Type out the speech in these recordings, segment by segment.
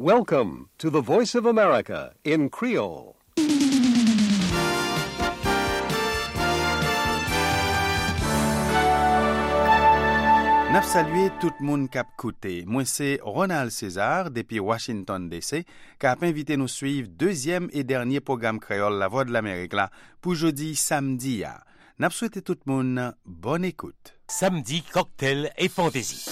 Welcome to the Voice of America in Creole. Nap salué tout moun kap koute. Moi c'est Ronald César depuis Washington DC kap invité nous suivre deuxième et dernier programme créole La Voix de l'Amérique là pour jeudi samedi ya. Nap souhaité tout moun bonne écoute. Samedi cocktail et fantaisie.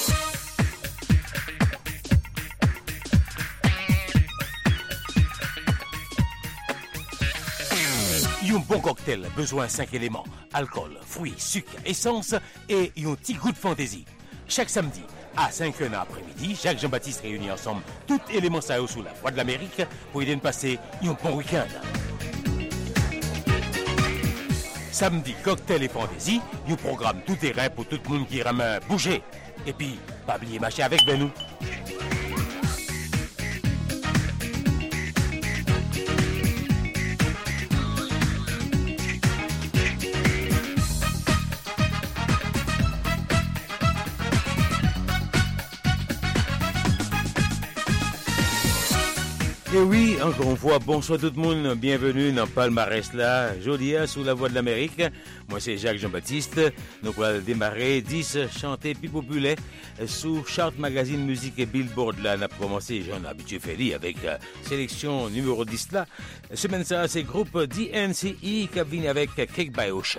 Un bon cocktail, besoin 5 éléments, alcool, fruits, sucre, essence et un petit goût de fantaisie. Chaque samedi, à 5h après-midi, Jacques Jean-Baptiste réunit ensemble tous les éléments ça sous la Voix de l'Amérique pour aider à passer un bon week-end. Samedi, cocktail et fantaisie, un programme tout terrain pour tout le monde qui aime bouger. Et puis, pas oublier marcher avec nous. Et oui, encore une fois, bonsoir tout le monde, bienvenue dans Palmarès là, jeudi sous la Voix de l'Amérique. Moi c'est Jacques Jean-Baptiste, nous allons démarrer 10 chantés plus populaires sous Chart Magazine Musique et Billboard là. On a commencé, j'en ai habitué Feli avec sélection numéro 10 là. Semaine ça, c'est groupe DNCE qui vient avec Cake by Ocean.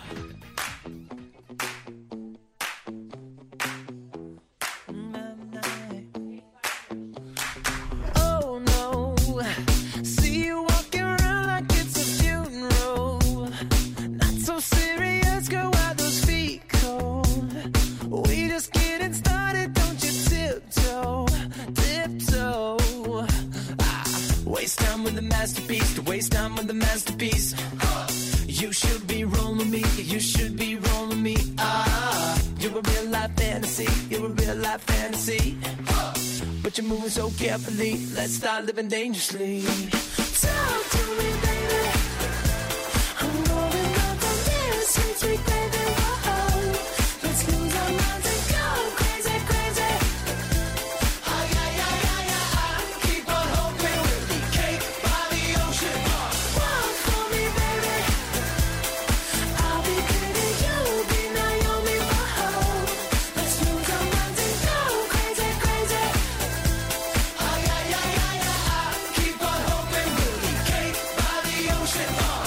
To waste time with the masterpiece. You should be rolling me, you should be rolling me. You're a real life fantasy, you're a real life fantasy. But you're moving so carefully, let's start living dangerously. Talk to me, baby. I'm rolling up on this sweet, sweet baby. Whoa. Let's lose our minds and go crazy, crazy. Ay, ay, ay, ay, ay. Keep on hoping we'll be cake by the ocean. Walk for me, baby. I'll be Katie, you'll be Naomi. Whoa. Let's lose our minds and go crazy, crazy. Ay, ay, ay, ay, ay. Keep on hoping we'll be cake by the ocean.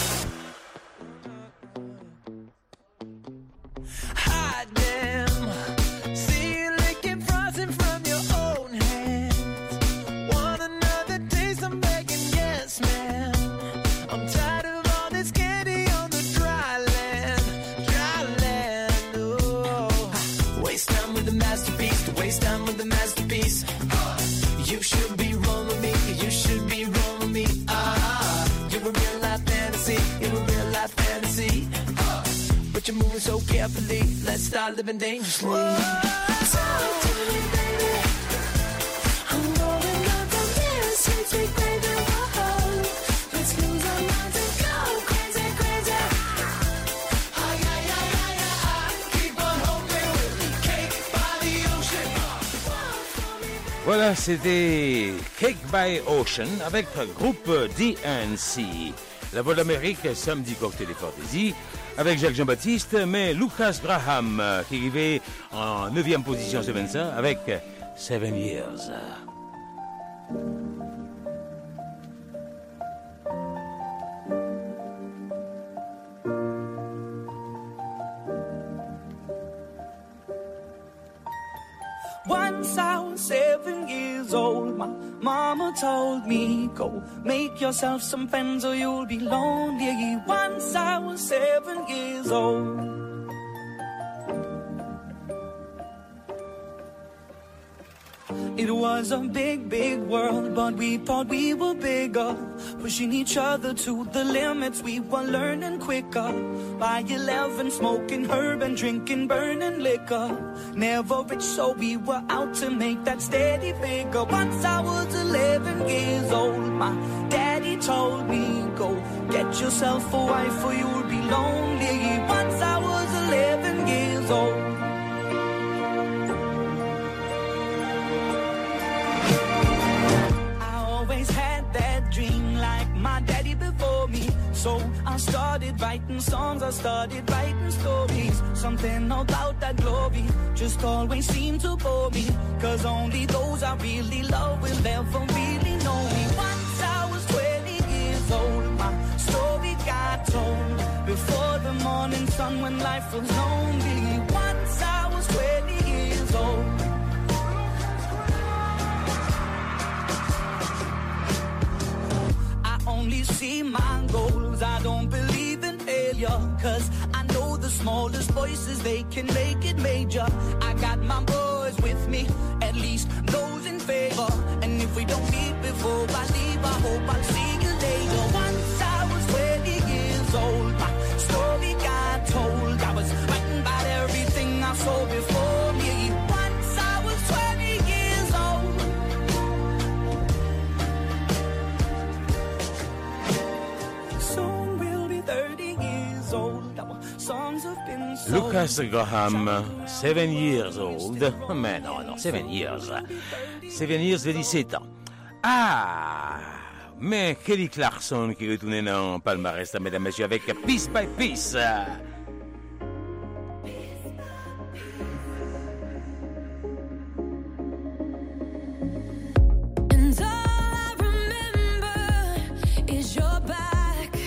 Hot damn. See you licking frozen from your own hands. Want another taste? I'm begging, yes, man. I'm tired of all this candy on the dry land, dry land. Oh, waste time with the masterpiece. To waste time with the masterpiece. You should be rolling me. You should be rolling me. You're a real life fantasy. You're a real life fantasy. But you're moving so carefully. Let's start living dangerously. Talk to me, baby. I'm rolling up on this sweet, sweet baby. Whoa. Let's lose our minds and go crazy, crazy. Ay, ay, ay, ay, ay. Keep on hoping we'll be cake by the ocean. Walk for me, baby. Voilà, c'était Cake by Ocean avec le groupe DNC. La Voix de l'Amérique, samedi cocktail et fantaisie, avec Jacques Jean-Baptiste, mais Lucas Graham qui arrivait en 9e position semaine ça avec 7 Years. Once I was 7 years old, my mama told me, go make yourself some friends or you'll be lonely. Once I was 7 years old. It was a big, big world, but we thought we were bigger. Pushing each other to the limits, we were learning quicker. By 11, smoking herb and drinking burning liquor. Never rich, so we were out to make that steady figure. Once I was 11 years old, my daddy told me, go get yourself a wife or you'll be lonely. Once I was 11 years old. So I started writing songs, I started writing stories. Something about that glory just always seemed to bore me, 'cause only those I really love will ever really know me. Once I was 20 years old, my story got told before the morning sun when life was lonely. Once I was 20 years old. I only see my goals, I don't believe in failure, 'cause I know the smallest voices, they can make it major. I got my boys with me, at least those in favor, and if we don't meet before I leave, I hope I'll see you later. Once I was 20 years old, my story got told. I was writing about everything I saw before me. Once I was 20 years old. Soon we'll be 30 years old. Our songs have been sold. Lucas Graham, 7 years old. Mais non, 7 years. 7 years de 17 ans. Ah! Mais Kelly Clarkson qui retourne dans palmarès, mesdames et messieurs, avec Piece by Piece. And all I remember is your back,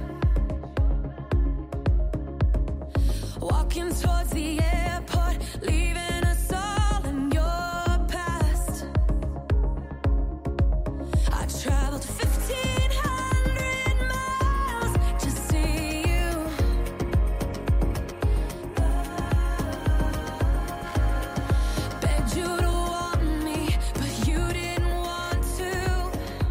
walking towards the airport, leaving us all in your past. I traveled 1,500 miles to see you. Begged you to want me, but you didn't want to.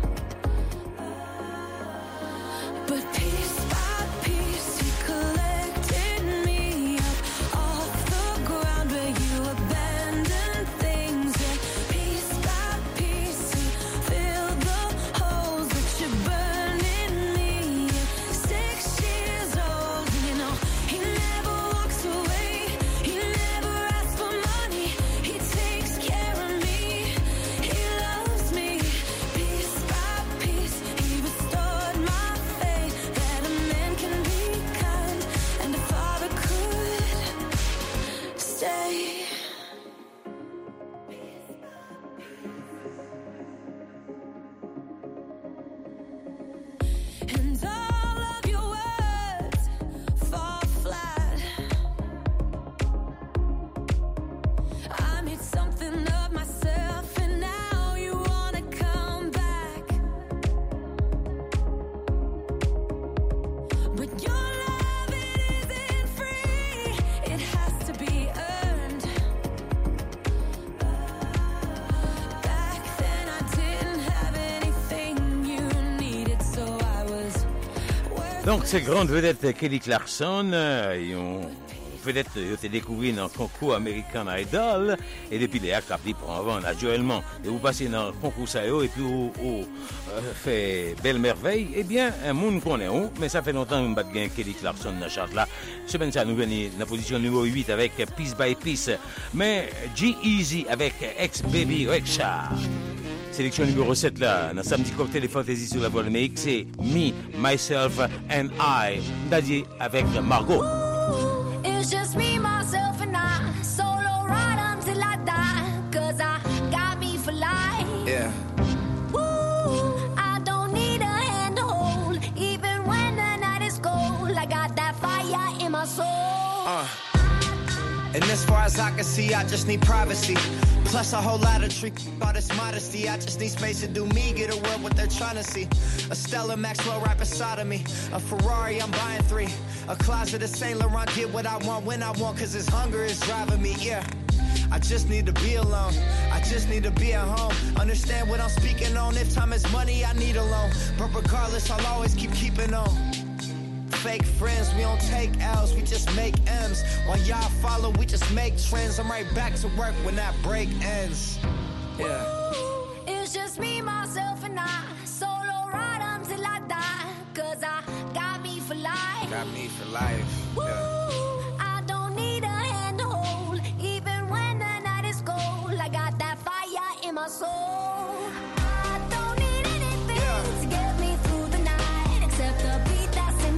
But piece by piece, you collected me up off the ground where you abandoned things. And piece by piece, you filled the holes that you burned in me. 6 years old, you know, he never walks away. He never asks for money. He takes care of me. He loves me. Piece by piece, he restored my faith that a man can be kind and a father could stay. And all of your words fall flat. I made something of myself, and now you wanna come back. But your love, it isn't free. It has to be earned. Back then I didn't have anything you needed, so I was worth. Donc, cette grande vedette Kelly Clarkson, yon vedette yo te découvri dans le concours American Idol, et depuis les actes appli pour avant, naturellement, et vous passez dans le concours ça yo, et puis vous fait belle merveille, eh bien, un monde connaît où, mais ça fait longtemps que nous battons bien Kelly Clarkson dans la charte là. Semaine ça, nous venons dans la position numéro 8 avec Piece by Piece, mais G-Eazy avec Ex-Baby Rexha. Sélection numéro 7 là, dans Samedi Cocktail et Fantasy sur la voie de l'Amérique, c'est Me, Myself and I, Daddy avec Margot. It's just me, myself, and I. Solo ride until I die. 'Cause I got me for life. Yeah. Woo, I don't need a hand to hold. Even when the night is cold, I got that fire in my soul. And as far as I can see, I just need privacy. Plus a whole lot of trick, all this modesty. I just need space to do me, get a world what they're trying to see. A Stella Maxwell right beside of me. A Ferrari, I'm buying 3. A closet of Saint Laurent, get what I want when I want, 'cause this hunger is driving me, yeah. I just need to be alone. I just need to be at home. Understand what I'm speaking on. If time is money, I need a loan. But regardless, I'll always keeping on. Fake friends, we don't take L's, we just make M's. While y'all follow, we just make trends. I'm right back to work when that break ends. Yeah. It's just me, myself, and I. Solo ride until I die. 'Cause I got me for life. Got me for life. Yeah. Woo, I don't need a hand to hold. Even when the night is cold, I got that fire in my soul. I don't need anything to get me through the night except the beat that's in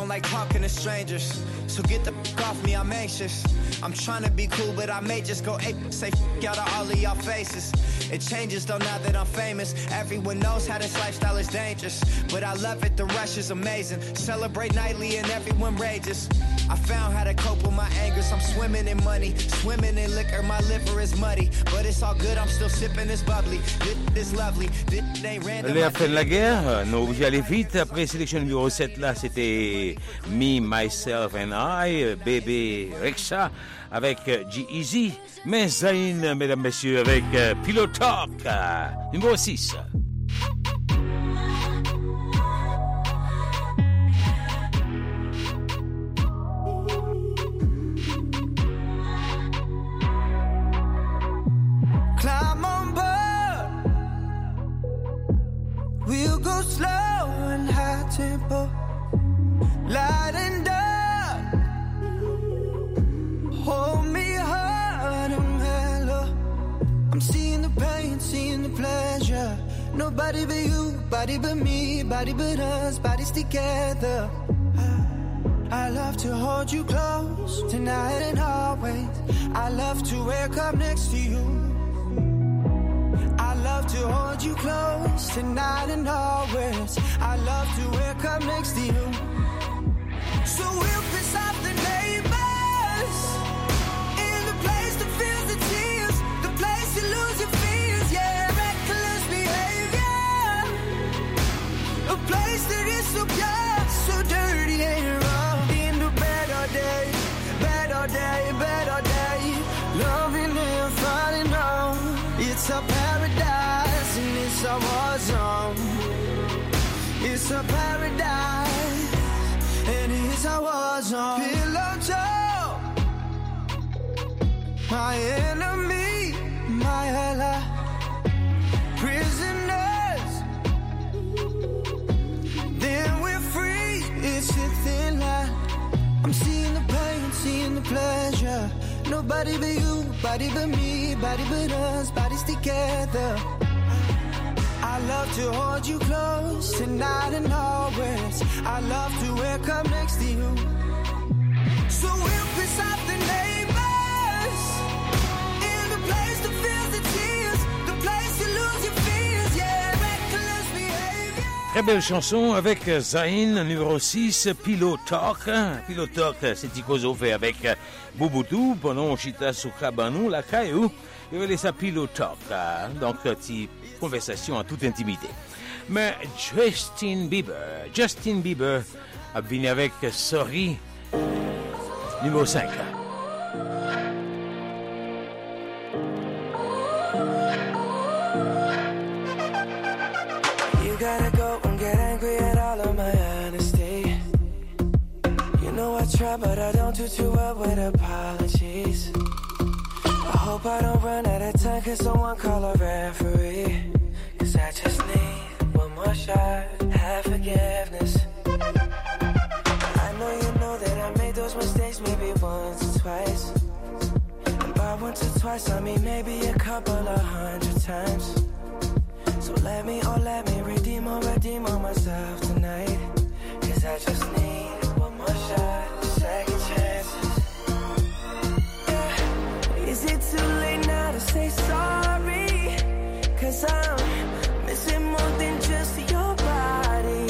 like talking to strangers. So get the f*** off me, I'm anxious. I'm trying to be cool, but I may just go ape. Say f*** out of all of y'all faces. It changes though now that I'm famous. Everyone knows how this lifestyle is dangerous, but I love it, the rush is amazing. Celebrate nightly and everyone rages. I found how to cope with my angers. I'm swimming in money, swimming in liquor. My liver is muddy, but it's all good, I'm still sipping this bubbly. This lovely, this ain't random. Les Fin de la guerre, nous obligés à aller vite. Après sélection numéro 7 là, c'était Me, Myself and I, Bébé Rexha avec G-Eazy. Mais Zayn, mesdames, messieurs, avec Pillow Talk, numéro 6. Climb on board. We'll go slow and high tempo, light and dark. Hold me hard and mellow. I'm seeing the pain, seeing the pleasure. Nobody but you, body but me, body but us, bodies together. I love to hold you close tonight and always. I love to wake up next to you. I love to hold you close tonight and always. I love to wake up next to you. So we'll piss off the neighbors in the place that feels the tears, the place you lose your fears, yeah, reckless behavior, a place that is so pure, so dirty and raw. In the better day, better day, better day, loving and falling on. It's a paradise and it's a war zone. It's a paradise and it's a war zone. Pillow talk, my enemy, my ally. Prisoners, then we're free. It's a thin line. I'm seeing the pain, seeing the pleasure. Nobody but you, body but me, body but us, bodies together. I love to hold you close tonight and always. I love to wake up next to you. So we'll piss off the neighbors in the place that feels the tears, the place you lose your fears, yeah, reckless behavior. Très belle chanson avec Zayn, numéro 6, Pillow Talk. Pillow Talk, c'est Tikozo fait avec Bouboutou pendant Chita sous Kabanou, la Caillou. Il va laisser Pillow Talk. Donc, petite conversation en toute intimité. Mais Justin Bieber a venu avec Sorry, numéro 5. You gotta go and get angry at all of my honesty. You know I try, but I don't do too well with apologies. I hope I don't run out of time, cause someone call a referee. Cause I just need one more shot, have forgiveness. I know that I made those mistakes maybe once or twice. And by once or twice I mean maybe a couple of 100 times. So let me redeem on myself tonight. Cause I just need one more shot, second chances. Yeah. Is it too late now to say sorry? Cause I'm missing more than just your body.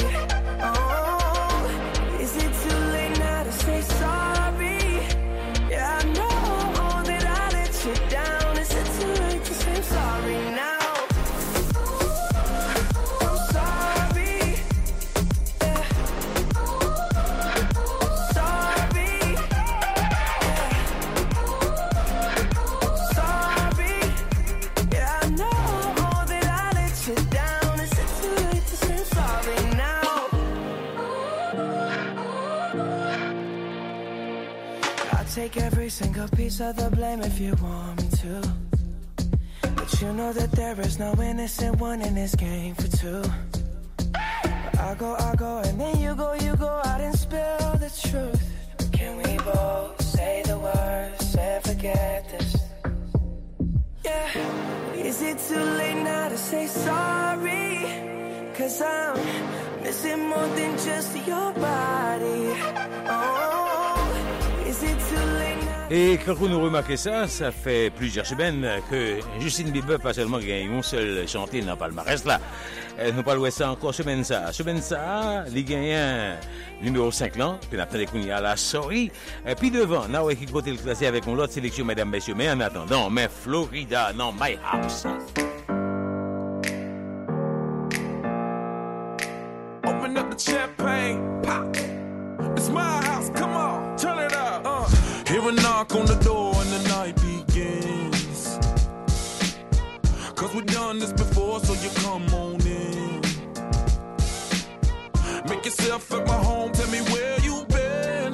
Oh, is it too late now to say sorry? Yeah, I know that I let you down. Is it too late to say sorry now? Take every single piece of the blame if you want me to. But you know that there is no innocent one in this game for two. But I go, and then you go out and spill the truth. Can we both say the words and forget this? Yeah. Is it too late now to say sorry? Cause I'm Is it more than just your body? Oh, is it too late now? Et quand nous remarquons ça, ça fait plusieurs semaines que Justin Bieber pas seulement gagné un seul chanté dans le palmarès là. Nous parlons de ça encore semaine ça. Semaine ça, il gagne un numéro 5 là, puis on attend qu'on y a la sorry. Et puis devant, now qui côté le classé avec une autre sélection mesdames messieurs, mais en attendant, mais Florida non My House. Open up the champagne, pop. It's my house, come on, turn it up. Hear a knock on the door and the night begins. Cause we've done this before, so you come on in. Make yourself at my home, tell me where you've been.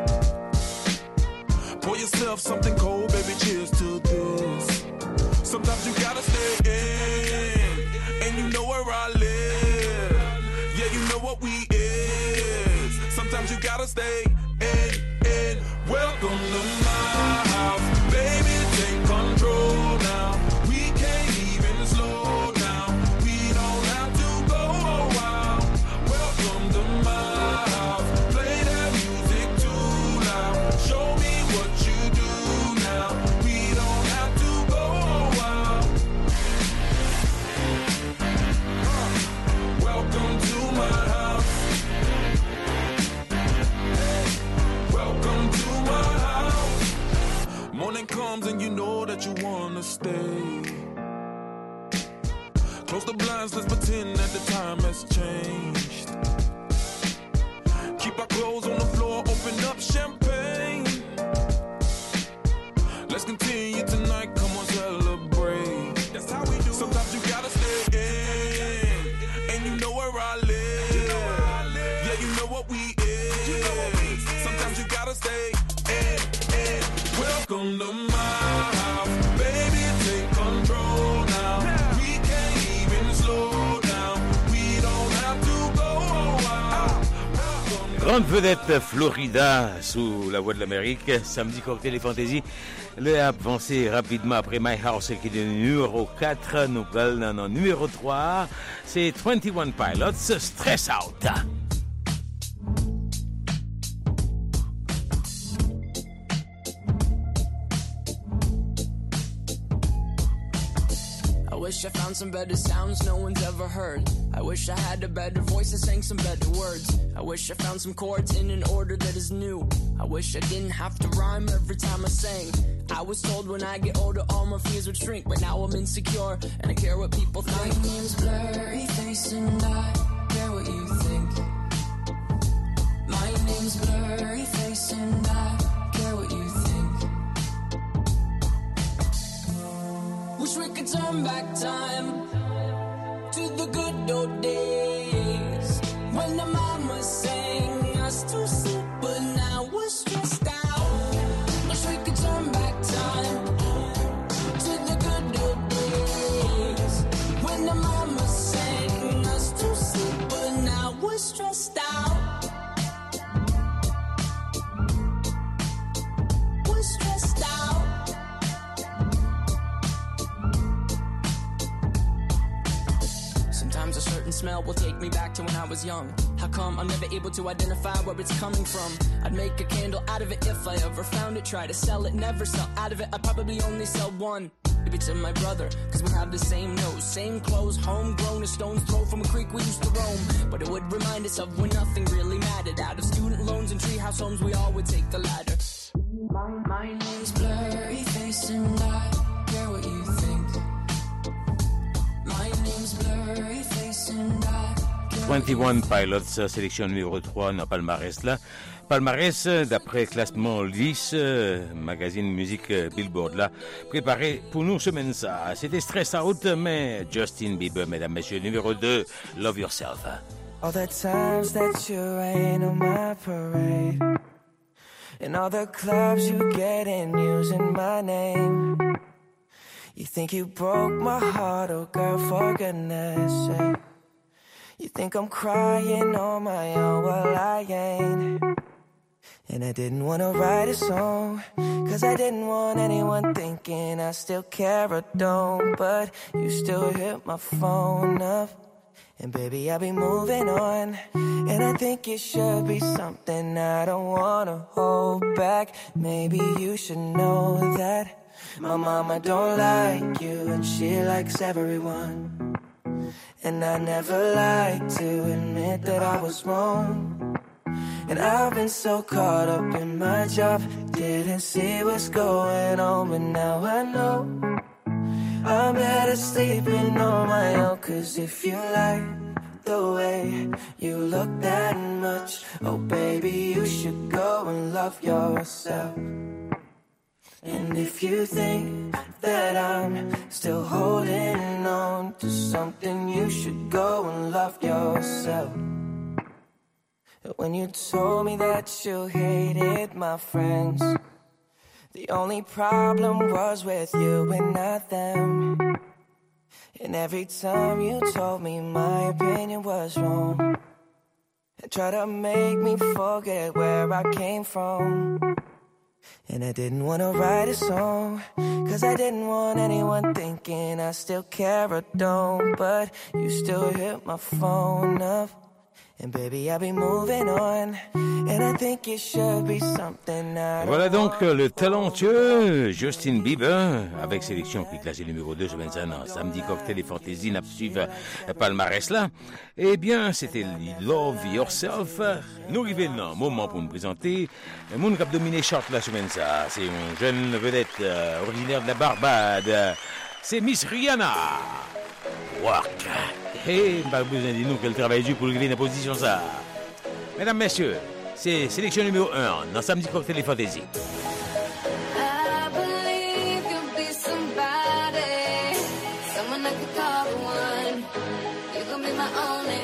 Pour yourself something cold, baby, cheers to this. Sometimes you gotta stay in, and you know where I live. Yeah, you know what we is. Sometimes you gotta stay in. Welcome to my house, baby, take control now. We can't even slow down. We don't have to go a while. Welcome to my house, play that music too loud. Show me what you do now. We don't have to go a while. Welcome to my house. Welcome to my house. Morning comes and you know that you wanna stay. Close the blinds, let's pretend that the time has changed. Keep our clothes on the floor, open up champagne. Let's continue tonight, come on, celebrate. That's how we do. Sometimes you gotta stay in, and you know where I live. Yeah, you know what we is. Sometimes you gotta stay in. Welcome to my house, baby, take control now. We can't even slow down. We don't have to go a while. Grande vedette Florida sous la voix de l'Amérique, samedi cocktail et fantaisie. Le a avancé rapidement après My House qui est le numéro 4, nous allons dans le numéro 3, c'est 21 Pilots, Stress Out. I wish I found some better sounds no one's ever heard. I wish I had a better voice and sang some better words. I wish I found some chords in an order that is new. I wish I didn't have to rhyme every time I sang. I was told when I get older all my fears would shrink, but now I'm insecure and I care what people think. My name's Blurry Face and I care what you think. My name's Blurry Face and I care what you think. Wish we could turn back time to the good old days when the mama sang us to sleep, but now we're stressed out. Wish we could turn back time to the good old days when the mama sang us to sleep, but now we're stressed out. We're stressed out. Sometimes a certain smell will take me back to when I was young. How come I'm never able to identify where it's coming from? I'd make a candle out of it if I ever found it. Try to sell it, never sell out of it. I'd probably only sell one. Maybe to my brother, cause we have the same nose, same clothes, homegrown, a stone's throw from a creek we used to roam. But it would remind us of when nothing really mattered. Out of student loans and treehouse homes, we all would take the ladder. My name's Blurry Face and I care what you think. My name's Blurry Face and I care what you 21 Pilots, sélection numéro 3 dans palmarès là. Palmarès d'après classement LIS, magazine musique Billboard là, préparé pour nous semaine ça. C'était Stress Out, mais Justin Bieber, mesdames, messieurs, numéro 2, Love Yourself. All the times that you rain on my parade, and all the clubs you get in using my name. You think you broke my heart, oh girl, for goodness sake. You think I'm crying on my own, well I ain't. And I didn't want to write a song, cause I didn't want anyone thinking I still care or don't. But you still hit my phone up, And baby, I'll be moving on. And I think it should be something I don't wanna hold back. Maybe you should know that my mama don't like you and she likes everyone. And I never like to admit that I was wrong. And I've been so caught up in my job, didn't see what's going on, but now I know I'm better sleeping on my own. Cause if you like the way you look that much, oh baby, you should go and love yourself. And if you think that I'm still holding on to something, you should go and love yourself. When you told me that you hated my friends, the only problem was with you and not them. And every time you told me my opinion was wrong, and tried to make me forget where I came from. And I didn't want to write a song, cause I didn't want anyone thinking I still care or don't. But you still hit my phone up, and baby, I'll be moving on. And I think it should be something I Voilà donc le talentueux Justin Bieber avec sélection qui est classée numéro 2 sur 25 ans. Samedi Cocktail et Fantasy n'a suivre palmarès là. Eh bien, c'était Love Yourself. Nous arrivons dans un moment pour nous présenter le monde qui a dominé chart la semaine ça. C'est une jeune vedette originaire de la Barbade. C'est Miss Rihanna. Work. Et pas besoin de nous qu'elle travaille dur pour arriver dans la position ça. Mesdames, messieurs, c'est sélection numéro 1 dans Samedi Cocktail et Fantasy. I believe you'll be somebody, someone I could call the one. You gon' be my only.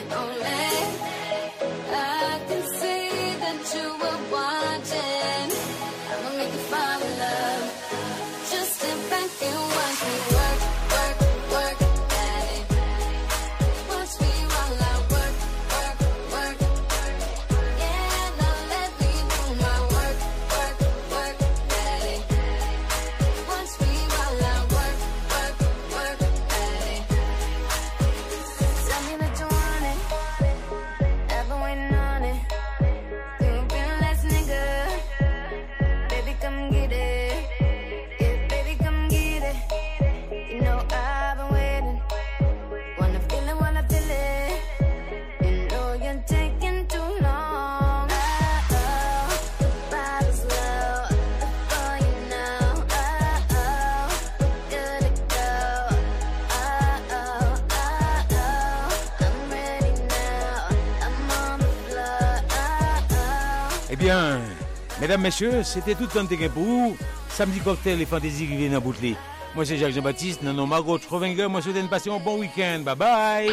I can see that you were watching. I'ma make you fall in love. Just sit back and watch me work, work, work, daddy. Watch me while I work, work, work. Yeah, now let me do my work, work, work, daddy. Watch me while I work, work, work, daddy. Tell me that you want it, I've been waiting on it. You've been last nigga, baby come get it. Yeah, baby come get it. You know I've been waiting, wanna feel it while I feel it. You know you're taking too long. Oh, the bottle's low for you now. Oh, good to go. Oh, I'm ready now. I'm on the floor. Eh bien, mesdames, messieurs, c'était tout un temps pour vous. Samedi Cocktail et Fantasy qui viennent à Boutelé. Moi, c'est Jacques Jean-Baptiste. Non, Margot Schrovinger. Moi, je vous souhaite de passer un bon week-end. Bye bye.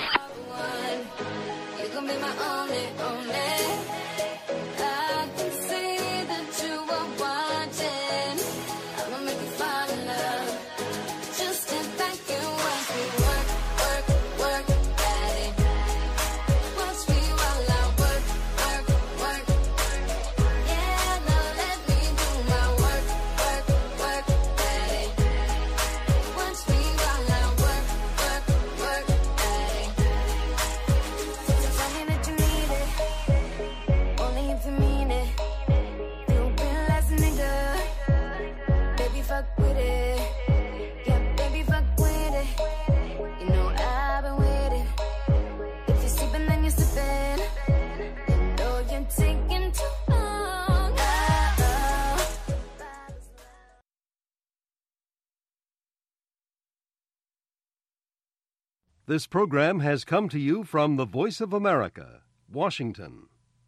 You're gonna be my only. I can see that you were watching. I'ma make you fall in love. Just sit back and watch me work, work, work, daddy. Watch me while I work, work, work. Yeah, now let me do my work, work, work, daddy. Watch me while I work, work, work, daddy. So tell me that you need it, only if you mean it. You've been last nigga, baby fuck with it. Yeah, baby fuck with it. You know I've been with it. If you're sleeping, then you're slipping. You know you're taking too long. Oh. This program has come to you from the Voice of America, Washington.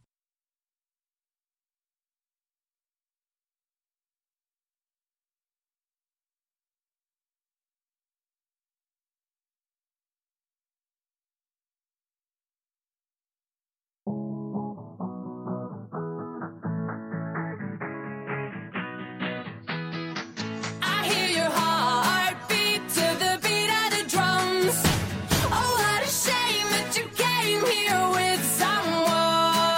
I hear your heartbeat to the beat of the drums. Oh, what a shame that you came here with someone.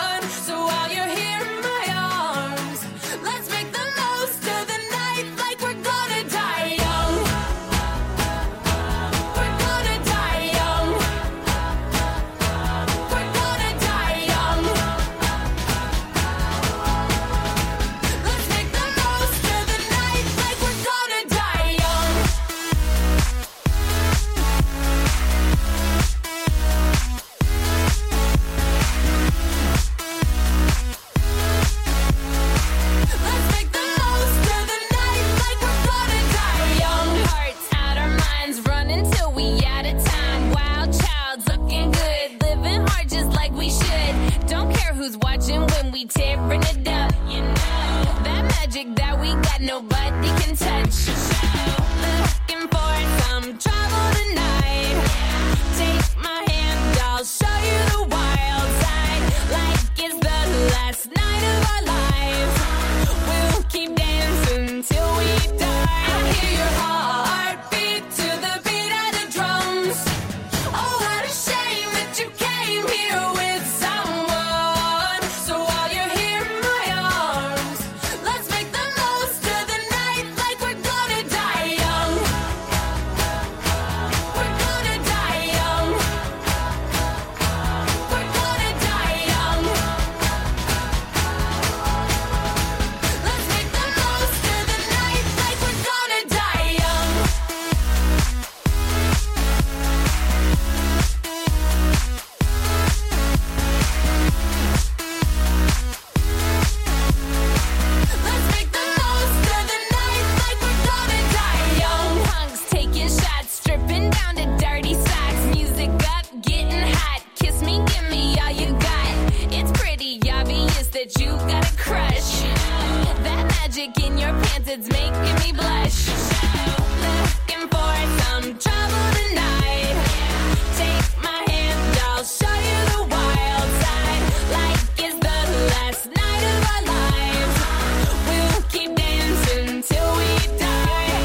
Don't care who's watching when we tearing it up. You know that magic that we got, nobody can touch. Looking for some trouble tonight. Take my hand, I'll show you the wild side. Like it's the last night of our lives. We'll keep dancing till we die. I hear your heartbeat to the beat of the drums. Oh, what a shame that you came here with someone. So while you're here in my arms, let's make the most of the night like we're gonna die young. We're gonna die young. We're gonna die young. Let's make the most of the night like we're gonna die young. Let's make the most of the night like we're gonna die young. Punks taking shots, stripping down to dirty socks. Music up, getting hot. Kiss me, give me all you got. It's pretty obvious that you got a crush. That magic in your pants, it's making me blush. Looking for some trouble tonight. Take my hand, I'll show you the wild side. Like it's the last night of our lives. We'll keep dancing till we die.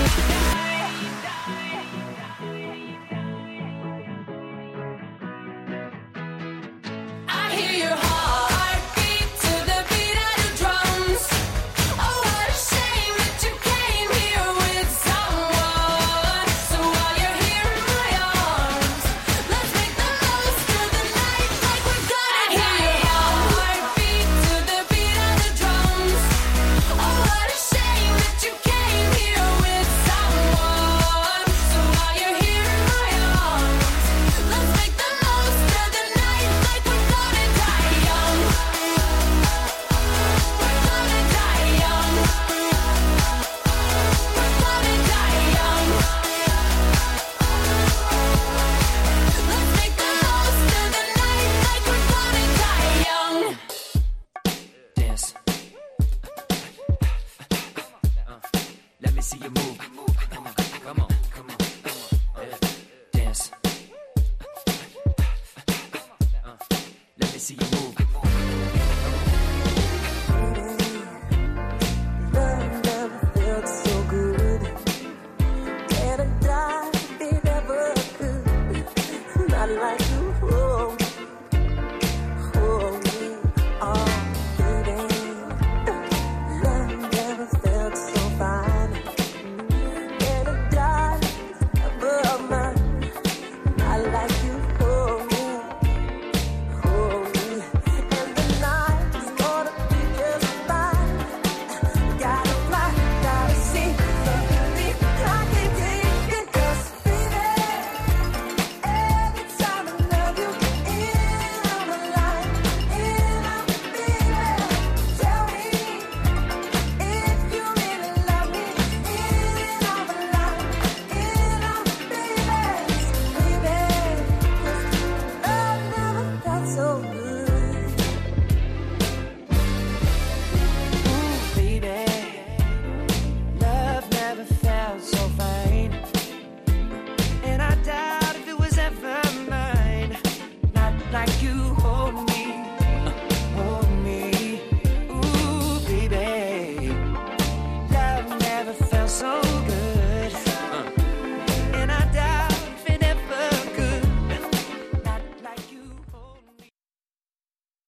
I hear your heartbeat to the beat of the drums. Oh, what a shame that you came here with someone. So while you're here in my arms, let's make the most of the night like we're gonna die. I hear your heartbeat to the beat of the drums. Oh, what a shame that you came here with someone. So while you're here in my arms, let's make the most of the night like we're gonna die young. We're gonna die young. We're gonna die young. Let's make the most of the night like we're gonna die young. Dance. Let me see you move. Come on, come on, come on. Dance. Let me see you move.